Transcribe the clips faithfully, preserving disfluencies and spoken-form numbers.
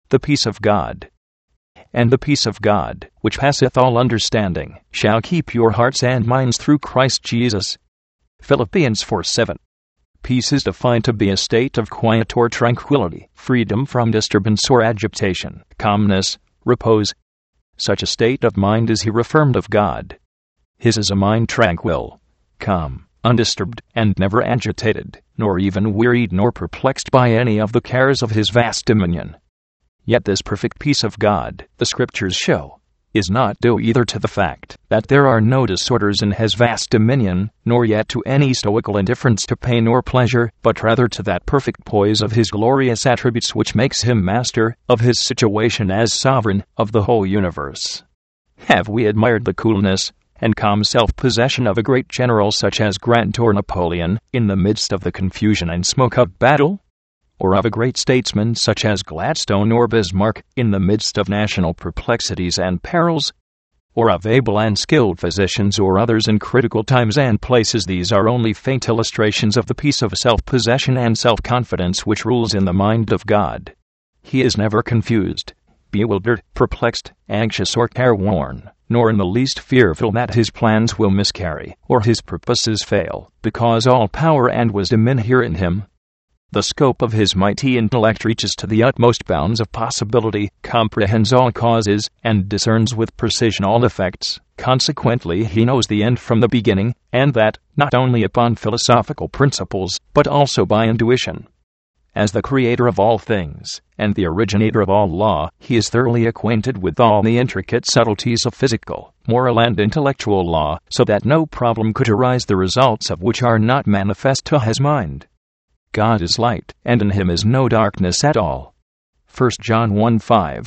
the peace of God. And the peace of God, which passeth all understanding, shall keep your hearts and minds through Christ Jesus. Philippians four seven. Peace is defined to be a state of quiet or tranquility, freedom from disturbance or agitation, calmness, repose. Such a state of mind is he affirmed of God. His is a mind tranquil, calm, undisturbed, and never agitated, nor even wearied nor perplexed by any of the cares of his vast dominion. Yet this perfect peace of God, the Scriptures show, is not due either to the fact that there are no disorders in his vast dominion, nor yet to any stoical indifference to pain or pleasure, but rather to that perfect poise of his glorious attributes which makes him master of his situation as sovereign of the whole universe. Have we admired the coolness and calm self-possession of a great general such as Grant or Napoleon, in the midst of the confusion and smoke of battle? Or of a great statesman such as Gladstone or Bismarck, in the midst of national perplexities and perils? Or of able and skilled physicians or others in critical times and places? These are only faint illustrations of the peace of self-possession and self-confidence which rules in the mind of God. He is never confused, bewildered, perplexed, anxious, or careworn, nor in the least fearful that his plans will miscarry, or his purposes fail, because all power and wisdom inhere in him. The scope of his mighty intellect reaches to the utmost bounds of possibility, comprehends all causes, and discerns with precision all effects. Consequently, he knows the end from the beginning, and that, not only upon philosophical principles, but also by intuition. As the creator of all things, and the originator of all law, he is thoroughly acquainted with all the intricate subtleties of physical, moral, and intellectual law, so that no problem could arise the results of which are not manifest to his mind. God is light, and in him is no darkness at all. First John one five.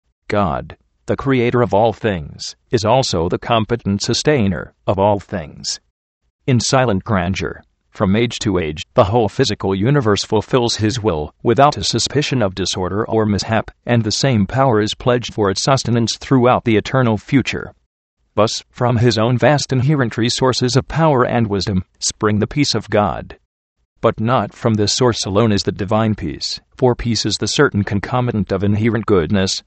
God, the creator of all things, is also the competent sustainer of all things. In silent grandeur, from age to age, the whole physical universe fulfills his will, without a suspicion of disorder or mishap, and the same power is pledged for its sustenance throughout the eternal future. Thus, from his own vast inherent resources of power and wisdom, spring the peace of God. But not from this source alone is the divine peace, for peace is the certain concomitant of inherent goodness.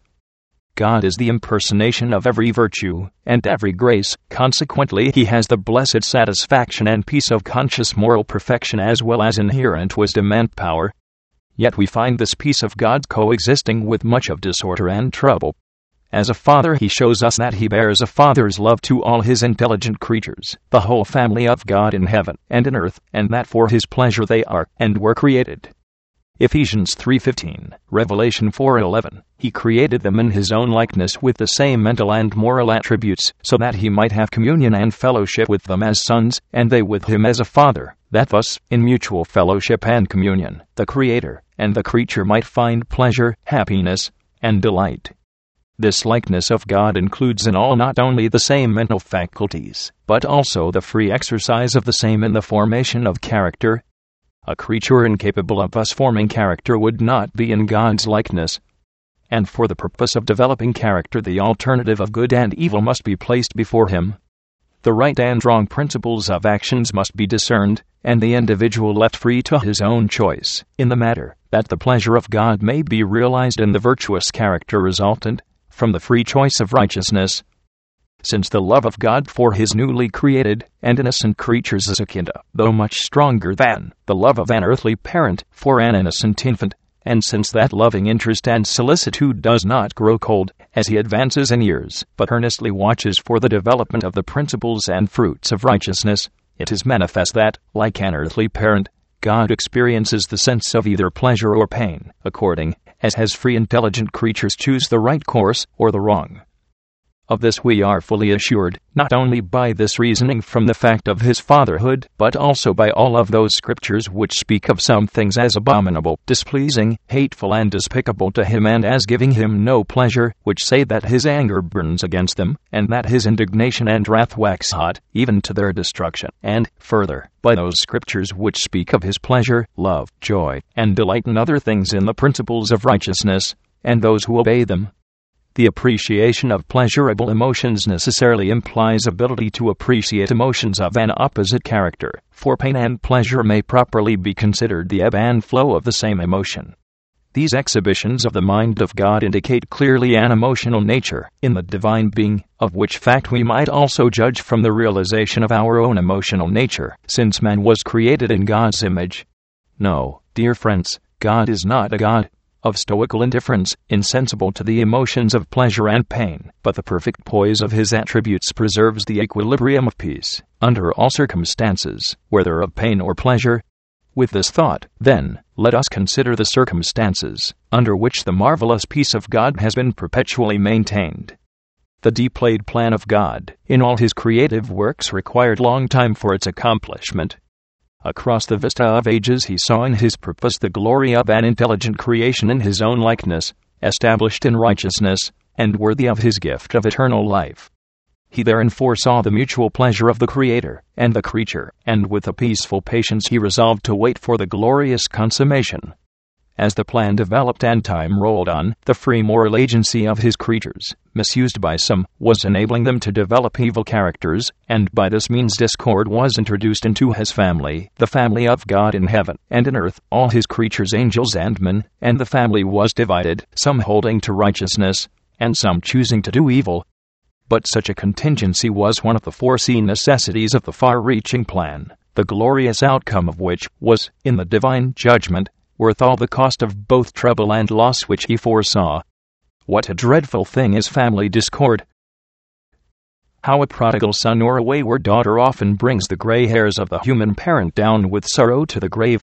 God is the impersonation of every virtue and every grace, consequently he has the blessed satisfaction and peace of conscious moral perfection as well as inherent wisdom and power. Yet we find this peace of God coexisting with much of disorder and trouble. As a father, he shows us that he bears a father's love to all his intelligent creatures, the whole family of God in heaven and in earth, and that for his pleasure they are and were created. Ephesians three fifteen, Revelation four eleven, he created them in his own likeness with the same mental and moral attributes, so that he might have communion and fellowship with them as sons, and they with him as a father, that thus, in mutual fellowship and communion, the Creator and the creature might find pleasure, happiness, and delight. This likeness of God includes in all not only the same mental faculties, but also the free exercise of the same in the formation of character. A creature incapable of thus forming character would not be in God's likeness. And for the purpose of developing character, the alternative of good and evil must be placed before him. The right and wrong principles of actions must be discerned, and the individual left free to his own choice, in the matter, that the pleasure of God may be realized in the virtuous character resultant from the free choice of righteousness. Since the love of God for his newly created and innocent creatures is akin to, though much stronger than, the love of an earthly parent for an innocent infant, and since that loving interest and solicitude does not grow cold as he advances in years, but earnestly watches for the development of the principles and fruits of righteousness, it is manifest that, like an earthly parent, God experiences the sense of either pleasure or pain, according as his free intelligent creatures choose the right course or the wrong. Of this we are fully assured, not only by this reasoning from the fact of his fatherhood, but also by all of those scriptures which speak of some things as abominable, displeasing, hateful, and despicable to him, and as giving him no pleasure, which say that his anger burns against them, and that his indignation and wrath wax hot, even to their destruction. And, further, by those scriptures which speak of his pleasure, love, joy, and delight in other things in the principles of righteousness, and those who obey them. The appreciation of pleasurable emotions necessarily implies ability to appreciate emotions of an opposite character, for pain and pleasure may properly be considered the ebb and flow of the same emotion. These exhibitions of the mind of God indicate clearly an emotional nature in the divine being, of which fact we might also judge from the realization of our own emotional nature, since man was created in God's image. No, dear friends, God is not a God of stoical indifference, insensible to the emotions of pleasure and pain, but the perfect poise of his attributes preserves the equilibrium of peace, under all circumstances, whether of pain or pleasure. With this thought, then, let us consider the circumstances under which the marvelous peace of God has been perpetually maintained. The deep-laid plan of God, in all his creative works, required long time for its accomplishment. Across the vista of ages he saw in his purpose the glory of an intelligent creation in his own likeness, established in righteousness, and worthy of his gift of eternal life. He therein foresaw the mutual pleasure of the Creator and the creature, and with a peaceful patience he resolved to wait for the glorious consummation. As the plan developed and time rolled on, the free moral agency of his creatures, misused by some, was enabling them to develop evil characters, and by this means discord was introduced into his family, the family of God in heaven and in earth, all his creatures, angels and men, and the family was divided, some holding to righteousness, and some choosing to do evil. But such a contingency was one of the foreseen necessities of the far-reaching plan, the glorious outcome of which was, in the divine judgment, worth all the cost of both trouble and loss which he foresaw. What a dreadful thing is family discord! How a prodigal son or a wayward daughter often brings the gray hairs of the human parent down with sorrow to the grave.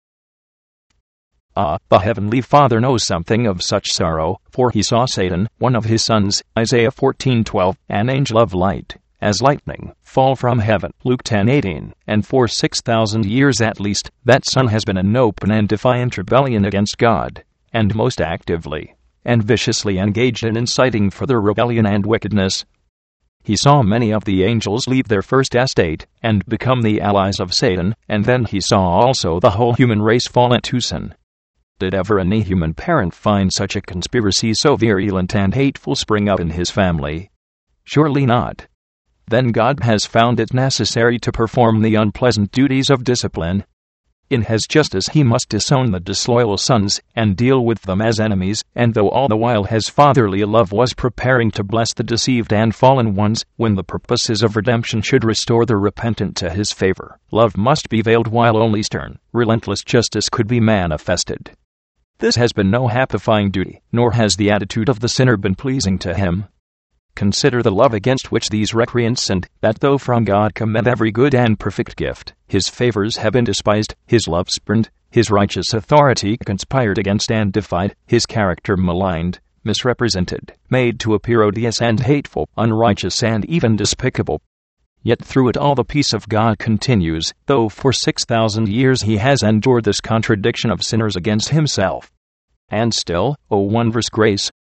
Ah, the Heavenly Father knows something of such sorrow, for he saw Satan, one of his sons, Isaiah fourteen twelve, an angel of light, as lightning, fall from heaven, Luke ten eighteen, and for six thousand years at least, that son has been in open and defiant rebellion against God, and most actively and viciously engaged in inciting further rebellion and wickedness. He saw many of the angels leave their first estate and become the allies of Satan, and then he saw also the whole human race fall into sin. Did ever any human parent find such a conspiracy so virulent and hateful spring up in his family? Surely not. Then God has found it necessary to perform the unpleasant duties of discipline. In his justice he must disown the disloyal sons and deal with them as enemies, and though all the while his fatherly love was preparing to bless the deceived and fallen ones, when the purposes of redemption should restore the repentant to his favor, love must be veiled while only stern, relentless justice could be manifested. This has been no happifying duty, nor has the attitude of the sinner been pleasing to him. Consider the love against which these recreants sinned, that though from God cometh every good and perfect gift, his favors have been despised, his love spurned, his righteous authority conspired against and defied, his character maligned, misrepresented, made to appear odious and hateful, unrighteous and even despicable. Yet through it all the peace of God continues, though for six thousand years he has endured this contradiction of sinners against himself. And still, O wondrous grace!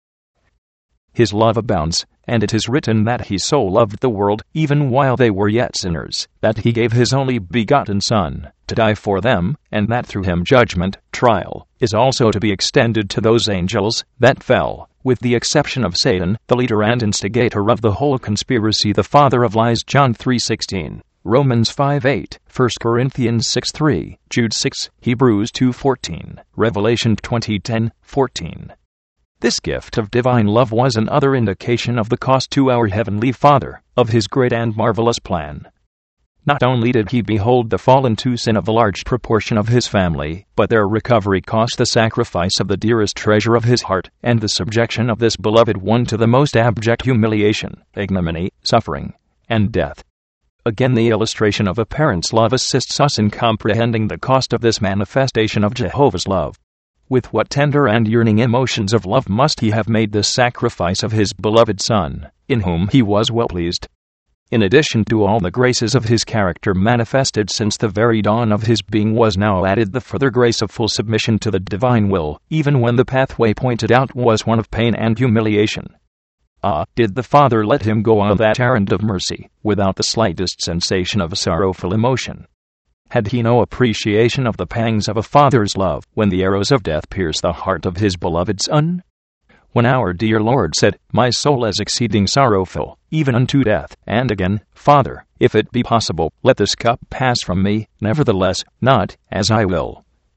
His love abounds, and it is written that he so loved the world, even while they were yet sinners, that he gave his only begotten Son, to die for them, and that through him judgment, trial, is also to be extended to those angels that fell, with the exception of Satan, the leader and instigator of the whole conspiracy, the father of lies, John three sixteen, Romans five eight, First Corinthians six three, Jude six, Hebrews two fourteen, Revelation twenty ten fourteen. This gift of divine love was another indication of the cost to our Heavenly Father of his great and marvelous plan. Not only did he behold the fall into sin of a large proportion of his family, but their recovery cost the sacrifice of the dearest treasure of his heart, and the subjection of this beloved one to the most abject humiliation, ignominy, suffering, and death. Again, the illustration of a parent's love assists us in comprehending the cost of this manifestation of Jehovah's love. With what tender and yearning emotions of love must he have made this sacrifice of his beloved Son, in whom he was well pleased. In addition to all the graces of his character manifested since the very dawn of his being was now added the further grace of full submission to the divine will, even when the pathway pointed out was one of pain and humiliation. Ah, did the Father let him go on that errand of mercy, without the slightest sensation of a sorrowful emotion? Had he no appreciation of the pangs of a father's love when the arrows of death pierced the heart of his beloved Son? When our dear Lord said, "My soul is exceeding sorrowful, even unto death," and again, "Father, if it be possible, let this cup pass from me, nevertheless, not as I will,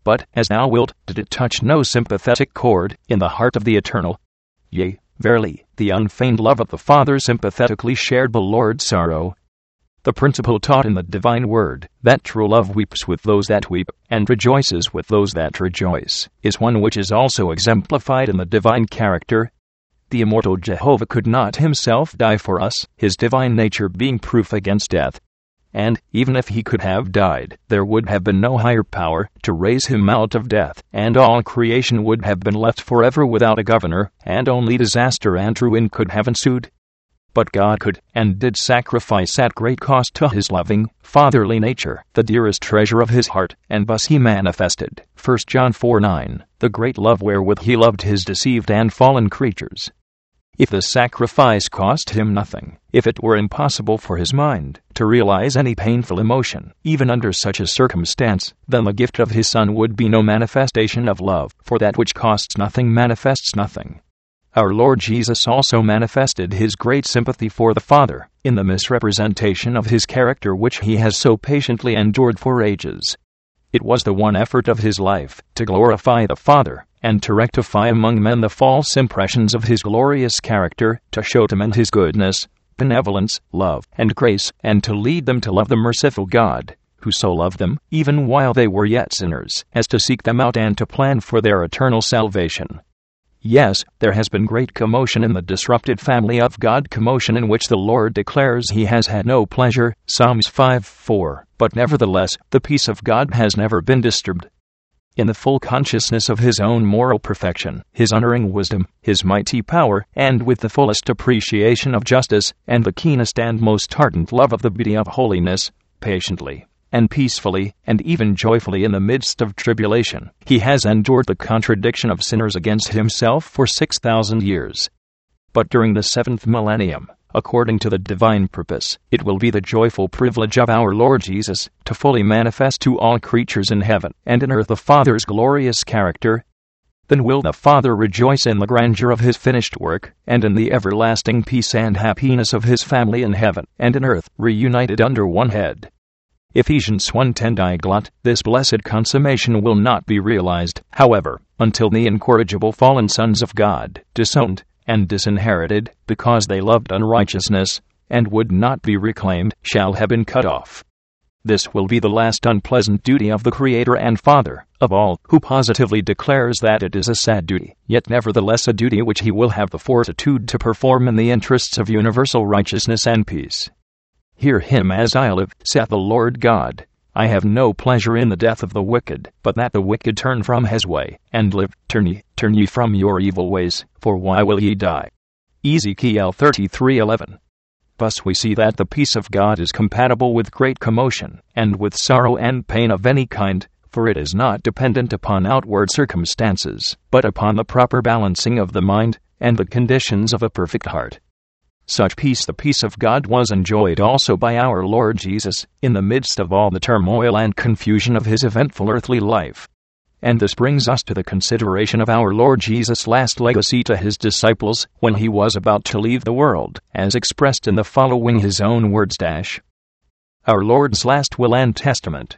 But, as thou wilt, did it touch no sympathetic chord in the heart of the Eternal? Yea, verily, the unfeigned love of the Father sympathetically shared the Lord's sorrow. The principle taught in the divine word, that true love weeps with those that weep, and rejoices with those that rejoice, is one which is also exemplified in the divine character. The immortal Jehovah could not himself die for us, his divine nature being proof against death. And, even if he could have died, there would have been no higher power to raise him out of death, and all creation would have been left forever without a governor, and only disaster and ruin could have ensued. But God could, and did sacrifice at great cost to his loving, fatherly nature, the dearest treasure of his heart, and thus he manifested, First John four nine, the great love wherewith he loved his deceived and fallen creatures. If the sacrifice cost him nothing, if it were impossible for his mind to realize any painful emotion, even under such a circumstance, then the gift of his Son would be no manifestation of love, for that which costs nothing manifests nothing. Our Lord Jesus also manifested his great sympathy for the Father, in the misrepresentation of his character which he has so patiently endured for ages. It was the one effort of his life, to glorify the Father, and to rectify among men the false impressions of his glorious character, to show to men his goodness, benevolence, love, and grace, and to lead them to love the merciful God, who so loved them, even while they were yet sinners, as to seek them out and to plan for their eternal salvation. Yes, there has been great commotion in the disrupted family of God, commotion in which the Lord declares he has had no pleasure, Psalms five four, but nevertheless, the peace of God has never been disturbed. In the full consciousness of his own moral perfection, his unerring wisdom, his mighty power, and with the fullest appreciation of justice, and the keenest and most ardent love of the beauty of holiness, patiently, and peacefully, and even joyfully in the midst of tribulation, he has endured the contradiction of sinners against himself for six thousand years. But during the seventh millennium, according to the divine purpose, it will be the joyful privilege of our Lord Jesus to fully manifest to all creatures in heaven and in earth the Father's glorious character. Then will the Father rejoice in the grandeur of his finished work, and in the everlasting peace and happiness of his family in heaven and in earth, reunited under one head. Ephesians one ten. Diglot, this blessed consummation will not be realized, however, until the incorrigible fallen sons of God, disowned and disinherited, because they loved unrighteousness, and would not be reclaimed, shall have been cut off. This will be the last unpleasant duty of the Creator and Father of all, who positively declares that it is a sad duty, yet nevertheless a duty which he will have the fortitude to perform in the interests of universal righteousness and peace. Hear him as I live, saith the Lord God. I have no pleasure in the death of the wicked, but that the wicked turn from his way, and live. Turn ye, turn ye from your evil ways, for why will ye die? Ezekiel thirty-three eleven. Thus we see that the peace of God is compatible with great commotion, and with sorrow and pain of any kind, for it is not dependent upon outward circumstances, but upon the proper balancing of the mind, and the conditions of a perfect heart. Such peace, the peace of God, was enjoyed also by our Lord Jesus, in the midst of all the turmoil and confusion of his eventful earthly life. And this brings us to the consideration of our Lord Jesus' last legacy to his disciples, when he was about to leave the world, as expressed in the following his own words. Dash. Our Lord's last will and testament.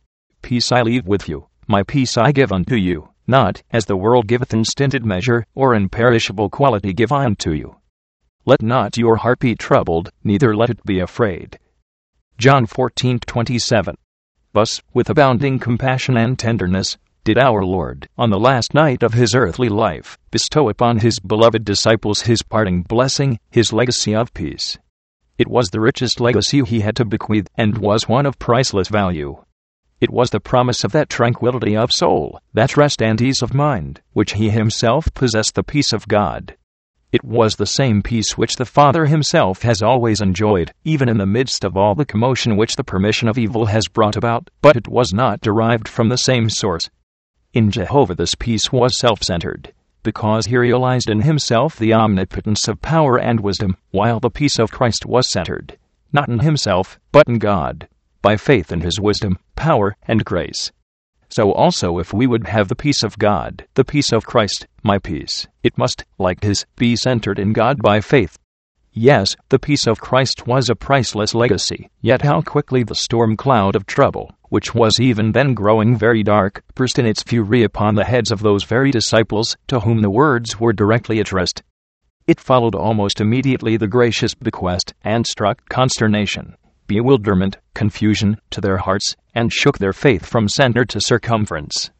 Peace I leave with you, my peace I give unto you, not, as the world giveth in stinted measure, or in perishable quality give I unto you. Let not your heart be troubled, neither let it be afraid. John fourteen twenty-seven. Thus, with abounding compassion and tenderness, did our Lord, on the last night of his earthly life, bestow upon his beloved disciples his parting blessing, his legacy of peace. It was the richest legacy he had to bequeath, and was one of priceless value. It was the promise of that tranquility of soul, that rest and ease of mind, which he himself possessed, the peace of God. It was the same peace which the Father himself has always enjoyed, even in the midst of all the commotion which the permission of evil has brought about, but it was not derived from the same source. In Jehovah this peace was self-centered, because he realized in himself the omnipotence of power and wisdom, while the peace of Christ was centered, not in himself, but in God, by faith in his wisdom, power, and grace. So also if we would have the peace of God, the peace of Christ, my peace, it must, like his, be centered in God by faith. Yes, the peace of Christ was a priceless legacy, yet how quickly the storm cloud of trouble, which was even then growing very dark, burst in its fury upon the heads of those very disciples to whom the words were directly addressed. It followed almost immediately the gracious bequest, and struck consternation, bewilderment, confusion to their hearts, and shook their faith from center to circumference.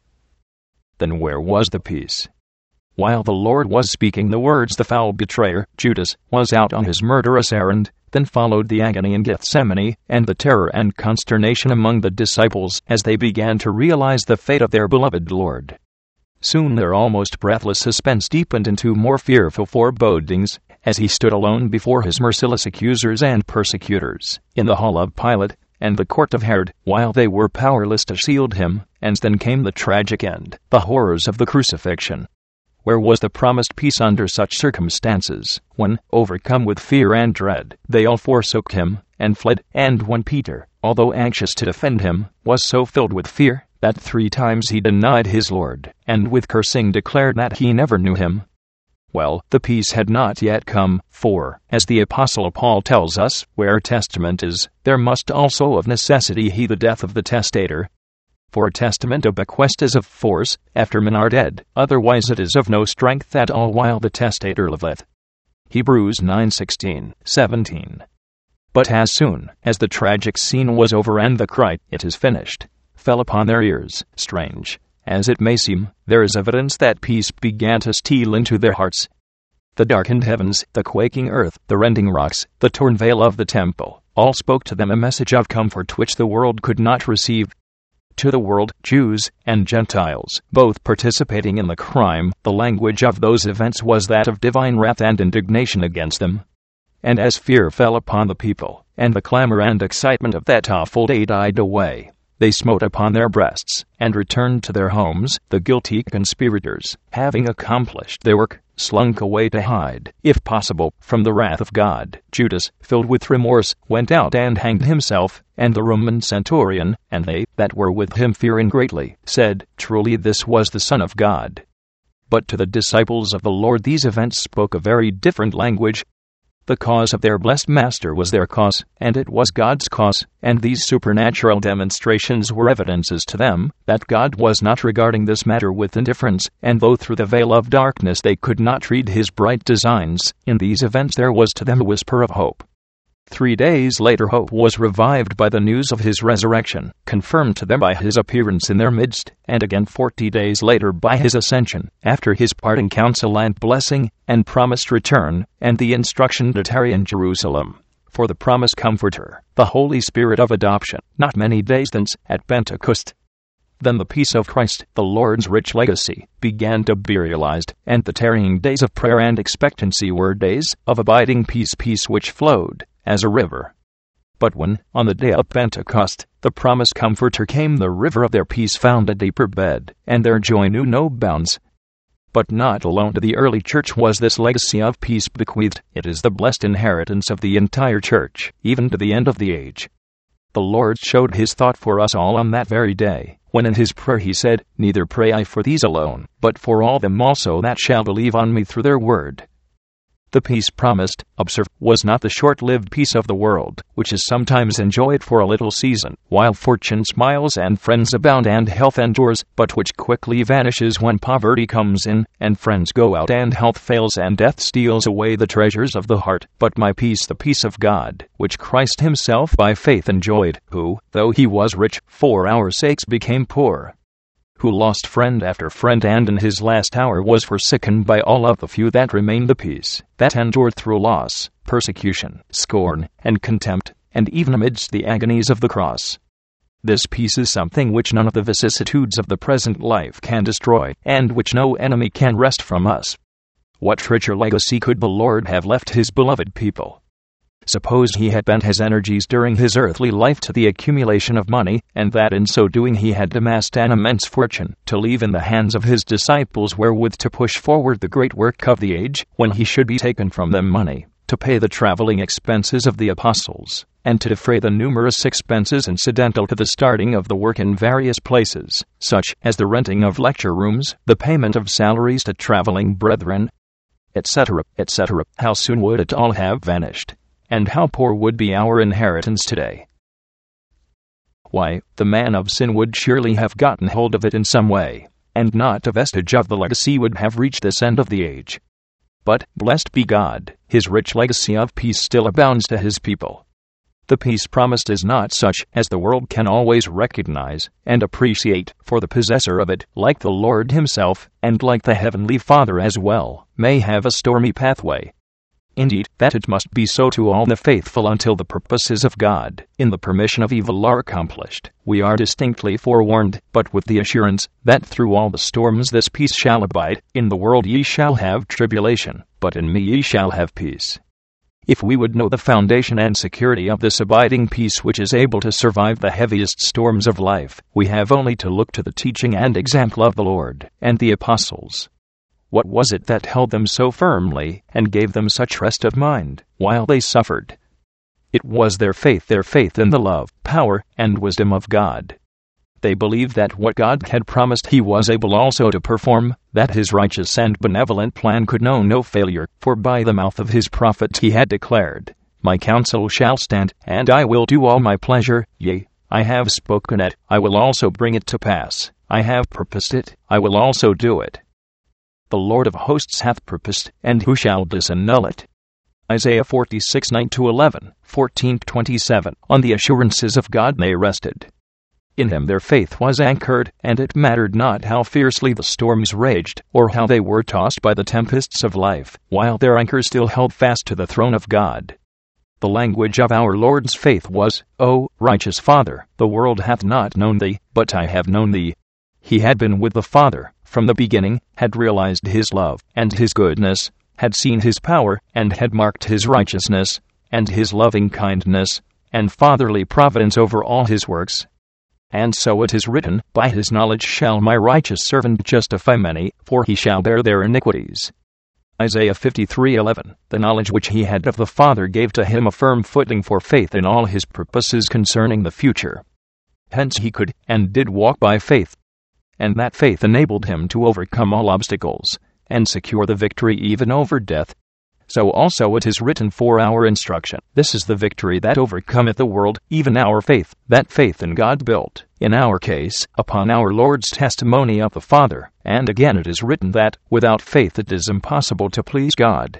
Then where was the peace? While the Lord was speaking the words, the foul betrayer, Judas, was out on his murderous errand. Then followed the agony in Gethsemane, and the terror and consternation among the disciples as they began to realize the fate of their beloved Lord. Soon their almost breathless suspense deepened into more fearful forebodings, as he stood alone before his merciless accusers and persecutors, in the hall of Pilate, and the court of Herod, while they were powerless to shield him. And then came the tragic end, the horrors of the crucifixion. Where was the promised peace under such circumstances, when, overcome with fear and dread, they all forsook him, and fled? And when Peter, although anxious to defend him, was so filled with fear, that three times he denied his Lord, and with cursing declared that he never knew him? Well, the peace had not yet come, for, as the Apostle Paul tells us, where testament is, there must also of necessity be the death of the testator. For a testament or bequest is of force, after men are dead, otherwise it is of no strength at all while the testator liveth. Hebrews nine sixteen, seventeen. But as soon as the tragic scene was over and the cry, "It is finished," fell upon their ears, strange as it may seem, there is evidence that peace began to steal into their hearts. The darkened heavens, the quaking earth, the rending rocks, the torn veil of the temple, all spoke to them a message of comfort which the world could not receive. To the world, Jews and Gentiles, both participating in the crime, the language of those events was that of divine wrath and indignation against them. And as fear fell upon the people, and the clamor and excitement of that awful day died away, they smote upon their breasts, and returned to their homes. The guilty conspirators, having accomplished their work, slunk away to hide, if possible, from the wrath of God. Judas, filled with remorse, went out and hanged himself, and the Roman centurion, and they that were with him fearing greatly, said, "Truly this was the Son of God." But to the disciples of the Lord these events spoke a very different language. The cause of their blessed Master was their cause, and it was God's cause, and these supernatural demonstrations were evidences to them that God was not regarding this matter with indifference, and though through the veil of darkness they could not read his bright designs, in these events there was to them a whisper of hope. Three days later hope was revived by the news of his resurrection, confirmed to them by his appearance in their midst, and again forty days later by his ascension, after his parting counsel and blessing, and promised return, and the instruction to tarry in Jerusalem, for the promised Comforter, the Holy Spirit of adoption, not many days thence, at Pentecost. Then the peace of Christ, the Lord's rich legacy, began to be realized, and the tarrying days of prayer and expectancy were days of abiding peace, peace which flowed as a river. But when, on the day of Pentecost, the promised Comforter came, the river of their peace found a deeper bed, and their joy knew no bounds. But not alone to the early church was this legacy of peace bequeathed, it is the blessed inheritance of the entire church, even to the end of the age. The Lord showed his thought for us all on that very day, when in his prayer he said, "Neither pray I for these alone, but for all them also that shall believe on me through their word." The peace promised, observe, was not the short-lived peace of the world, which is sometimes enjoyed for a little season, while fortune smiles and friends abound and health endures, but which quickly vanishes when poverty comes in, and friends go out and health fails and death steals away the treasures of the heart. But my peace, the peace of God, which Christ himself by faith enjoyed, who, though he was rich, for our sakes became poor, who lost friend after friend, and in his last hour was forsaken by all of the few that remained, the peace that endured through loss, persecution, scorn, and contempt, and even amidst the agonies of the cross. This peace is something which none of the vicissitudes of the present life can destroy, and which no enemy can wrest from us. What richer legacy could the Lord have left his beloved people? Suppose he had bent his energies during his earthly life to the accumulation of money, and that in so doing he had amassed an immense fortune, to leave in the hands of his disciples wherewith to push forward the great work of the age, when he should be taken from them money to pay the traveling expenses of the apostles, and to defray the numerous expenses incidental to the starting of the work in various places, such as the renting of lecture rooms, the payment of salaries to traveling brethren, et cetera, et cetera. How soon would it all have vanished? And how poor would be our inheritance today? why, the man of sin would surely have gotten hold of it in some way, and not a vestige of the legacy would have reached this end of the age. But, blessed be God, his rich legacy of peace still abounds to his people. The peace promised is not such as the world can always recognize and appreciate, for the possessor of it, like the Lord himself, and like the Heavenly Father as well, may have a stormy pathway. Indeed, that it must be so to all the faithful until the purposes of God, in the permission of evil, are accomplished. We are distinctly forewarned, but with the assurance, that through all the storms this peace shall abide. In the world ye shall have tribulation, but in me ye shall have peace. If we would know the foundation and security of this abiding peace which is able to survive the heaviest storms of life, we have only to look to the teaching and example of the Lord and the apostles. What was it that held them so firmly, and gave them such rest of mind, while they suffered? It was their faith, their faith in the love, power, and wisdom of God. They believed that what God had promised he was able also to perform, that his righteous and benevolent plan could know no failure, for by the mouth of his prophet he had declared, "My counsel shall stand, and I will do all my pleasure, yea, I have spoken it, I will also bring it to pass, I have purposed it, I will also do it. The Lord of hosts hath purposed, and who shall disannul it?" Isaiah forty-six nine to eleven, fourteen to twenty-seven. On the assurances of God they rested. In him their faith was anchored, and it mattered not how fiercely the storms raged, or how they were tossed by the tempests of life, while their anchor still held fast to the throne of God. The language of our Lord's faith was, "O righteous Father, the world hath not known thee, but I have known thee." He had been with the Father from the beginning, had realized his love and his goodness, had seen his power, and had marked his righteousness, and his loving kindness, and fatherly providence over all his works. And so it is written, "By his knowledge shall my righteous servant justify many, for he shall bear their iniquities." Isaiah fifty-three eleven. The knowledge which he had of the Father gave to him a firm footing for faith in all his purposes concerning the future. Hence he could, and did walk by faith. And that faith enabled him to overcome all obstacles, and secure the victory even over death. So also it is written for our instruction, "This is the victory that overcometh the world, even our faith," that faith in God built, in our case, upon our Lord's testimony of the Father. And again it is written that, without faith it is impossible to please God.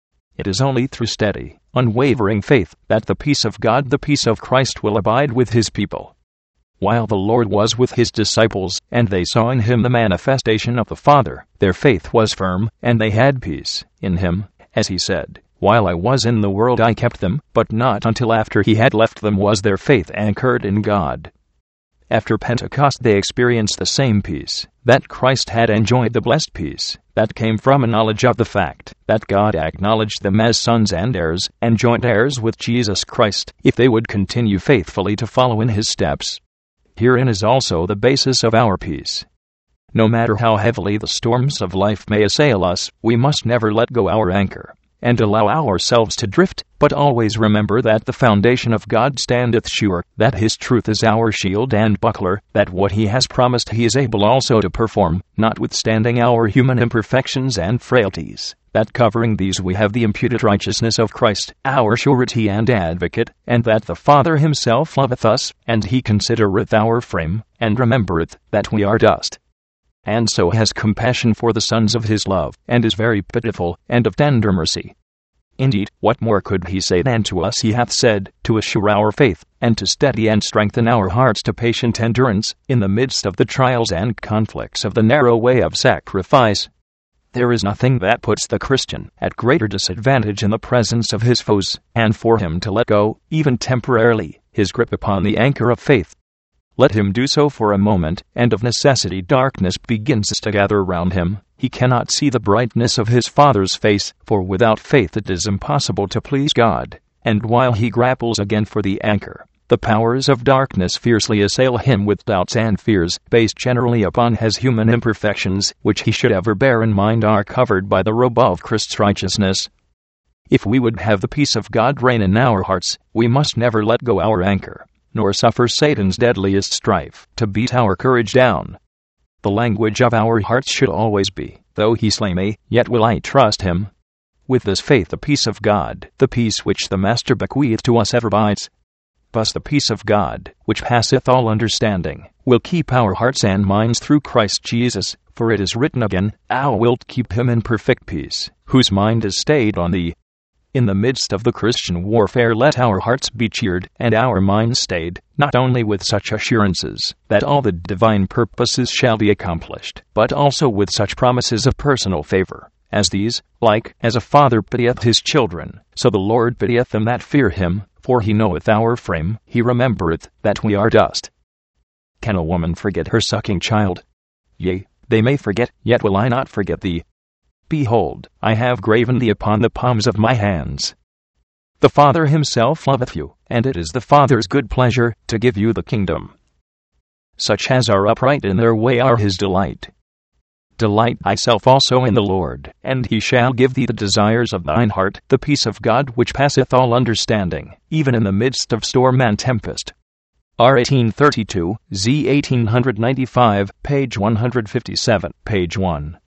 It is only through steady, unwavering faith, that the peace of God, the peace of Christ, will abide with his people. While the Lord was with his disciples, and they saw in him the manifestation of the Father, their faith was firm, and they had peace in him, as he said, "While I was in the world I kept them," but not until after he had left them was their faith anchored in God. After Pentecost they experienced the same peace, that Christ had enjoyed, the blessed peace, that came from a knowledge of the fact that God acknowledged them as sons and heirs, and joint heirs with Jesus Christ, if they would continue faithfully to follow in his steps. Herein is also the basis of our peace. No matter how heavily the storms of life may assail us, we must never let go our anchor, and allow ourselves to drift, but always remember that the foundation of God standeth sure, that his truth is our shield and buckler, that what he has promised he is able also to perform, notwithstanding our human imperfections and frailties, that covering these we have the imputed righteousness of Christ, our surety and advocate, and that the Father himself loveth us, and he considereth our frame, and remembereth that we are dust. And so has compassion for the sons of his love, and is very pitiful, and of tender mercy. Indeed, what more could he say than to us he hath said, to assure our faith, and to steady and strengthen our hearts to patient endurance, in the midst of the trials and conflicts of the narrow way of sacrifice. There is nothing that puts the Christian at greater disadvantage in the presence of his foes, and for him to let go, even temporarily, his grip upon the anchor of faith. Let him do so for a moment, and of necessity darkness begins to gather round him. He cannot see the brightness of his Father's face, for without faith it is impossible to please God. And while he grapples again for the anchor, the powers of darkness fiercely assail him with doubts and fears, based generally upon his human imperfections, which he should ever bear in mind are covered by the robe of Christ's righteousness. If we would have the peace of God reign in our hearts, we must never let go our anchor, nor suffer Satan's deadliest strife to beat our courage down. The language of our hearts should always be, "Though he slay me, yet will I trust him." With this faith the peace of God, the peace which the Master bequeathed to us, ever abides. Thus the peace of God, which passeth all understanding, will keep our hearts and minds through Christ Jesus. For it is written again, Thou wilt keep him in perfect peace, whose mind is stayed on thee. In the midst of the Christian warfare let our hearts be cheered, and our minds stayed, not only with such assurances that all the divine purposes shall be accomplished, but also with such promises of personal favor, as these, like as a father pitieth his children, so the Lord pitieth them that fear him, for he knoweth our frame, he remembereth that we are dust. Can a woman forget her sucking child? Yea, they may forget, yet will I not forget thee. Behold, I have graven thee upon the palms of my hands. The Father himself loveth you, and it is the Father's good pleasure to give you the kingdom. Such as are upright in their way are his delight. Delight thyself also in the Lord, and he shall give thee the desires of thine heart. The peace of God which passeth all understanding, even in the midst of storm and tempest. R eighteen thirty-two, Z eighteen ninety-five, page one fifty-seven, page one.